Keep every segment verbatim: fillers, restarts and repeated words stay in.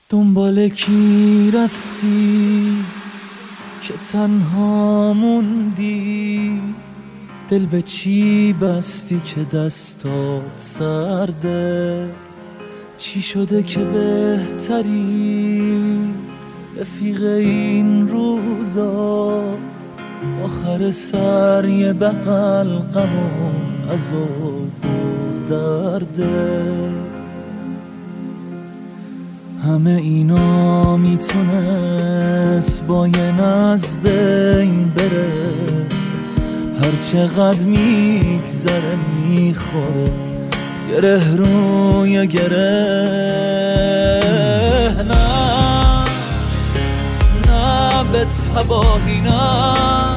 دنبال کی رفتی که تنها موندی؟ دل به چی بستی که دستات سرده؟ چی شده که بهتری رفیق این روزات؟ آخر سر یه بغل غم و عذاب و درده. همه اینا میتونست با یه ناز بین بره، هر چقدر میگذره میخوره گره روی گره. نه نه به تباهی نه،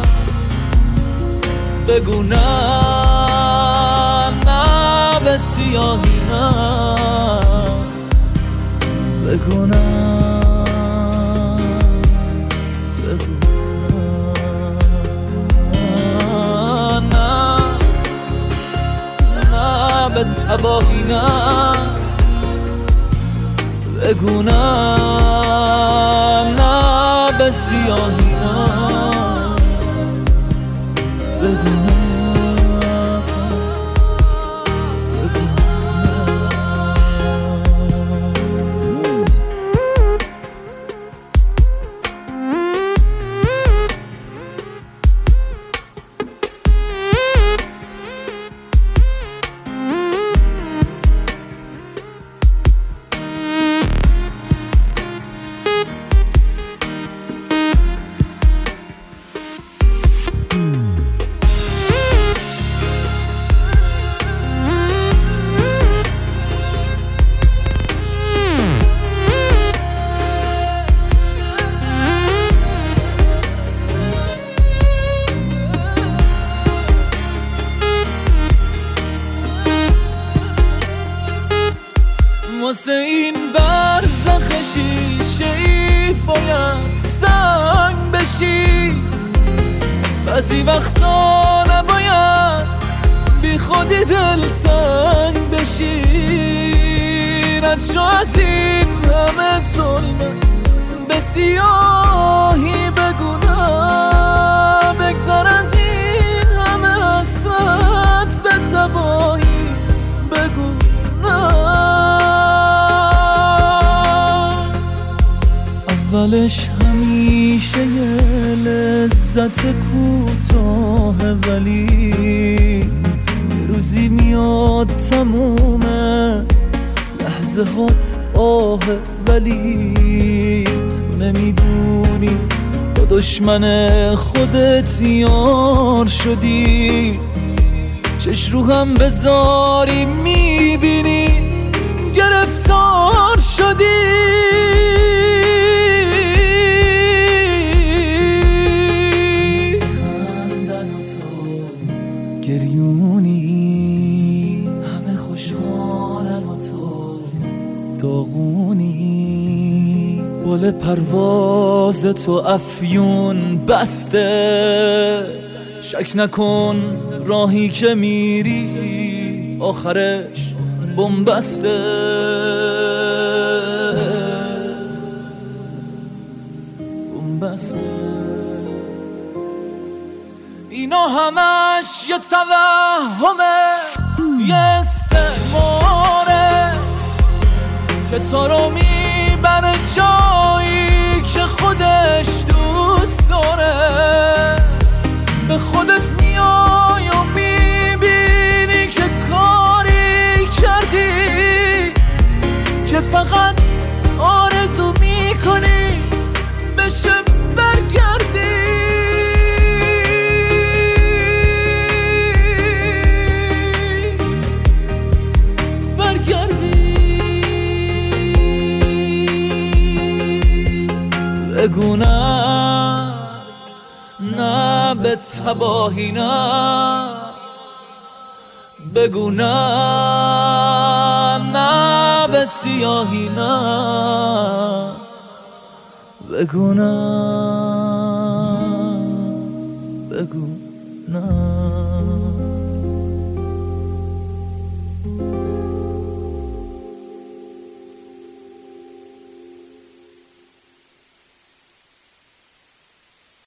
بگو نه نه به سیاهی نه، بگو نه بگو نه نه به تباهی نه، بگو نه نه به سیاهی نه، بگو نه. واسه این برزخ شیشه‌ای باید سنگ بشی، بعضی وقتا نباید بی خودی دلتنگ بشی. رد شو از این همه ظلمه به سیاهی، بگو نه بگذار از این همه حسرت به تباهی، بگو نه. اولش همیشه یه لذت کوتاه، ولی یه روزی میاد تمومه لحظه هات آه، ولی تو نمیدونی با دشمن خودت یار شدی. چش رو هم بذاری میبینی گرفتار شدی. گریونی همه خوشحالن و تو داغونی، بال پرواز تو افیون بسته. شک نکن راهی که میری آخرش بنبسته. بنبسته. اینا همش یه توهمه، یه استعماره که تو رو میبره جایی که خودش دوست داره. به خودت میای و میبینی که کاری کردی که فقط آرزو میکنی بشه برگردی. بگو نه نه به تباهی نه، بگو نه نه به سیاهی نه، بگو نه.